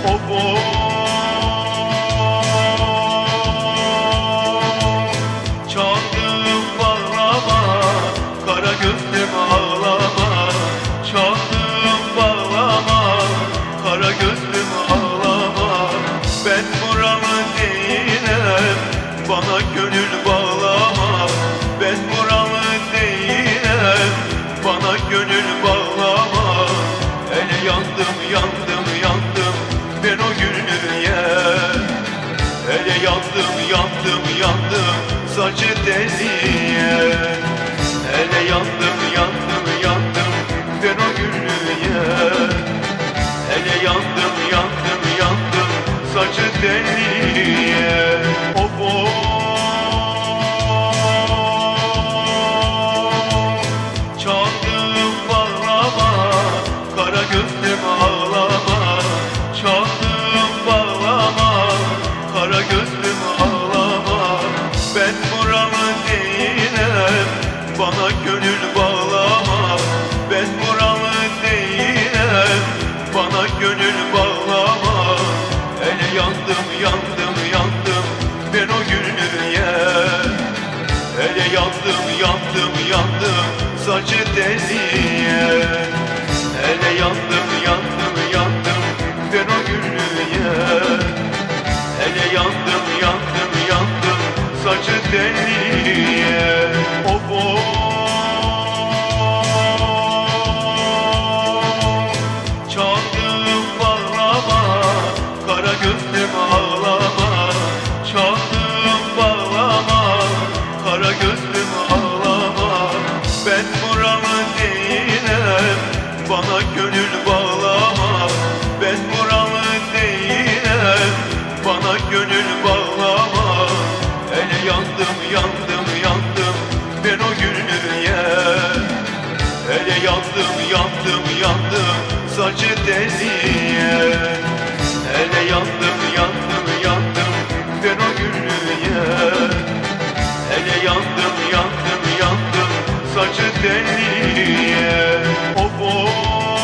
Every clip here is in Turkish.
Of of. Çaldım bağlama, kara gözlüm ağlama. Çaldım bağlama, kara gözlüm ağlama. Ben buralı değilim, bana gönül bağlama. Ben buralı değilim, bana gönül bağlama. Hele yandım yandım yandım ben o gülüye. Hele yandım yandım yandım saçı deliye. Hele yandım yandım yandım ben o gülüye. Hele yandım yandım yandım saçı deliye. Of of. Çaldım bağlama, kara gözlüm ağlama. Çaldım bağlama, kara gözlüm ağlama. Ben buralı değilim, bana gönül bağlama. Ben buralı değilim, bana gönül bağlama. Hele yandım yandım yandım ben o gülüye. Hele yandım yandım yandım saçı deliye. Hele yandım yandım yandım ben o gülüye. Hele yandım yandım yandım saçı deliye. Of of. Çaldım bağlama, kara gözlüm ağlama. Çaldım bağlama, kara gözlüm ağlama. Ben buralı değilim, bana gönül bağlama. Ben buralı değilim, bana gönül bağlama. Hele yandım yandım yandım ben o gülüye. Hele yandım yandım yandım saçı deliye. Hele yandım yandım yandım ben o gülüye. Hele yandım yandım yandım saçı deliye. Of of.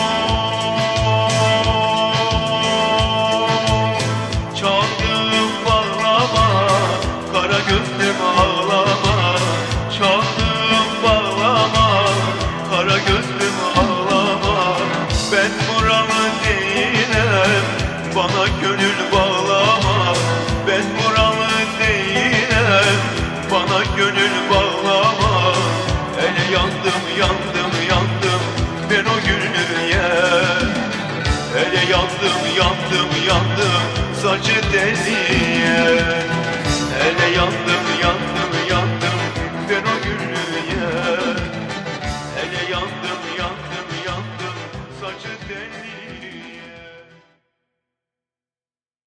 Çaldım bağlama, kara gözlüm ağlama. Çaldım bağlama, kara gözlüm ağlama. Ben buralı değilim, bana gönül bağlama. Ben buralı değilim, bana gönül bağlama. Hele yandım yandım yandım ben o gülüye. Hele yandım yandım yandım saçı deliye. Hele yandım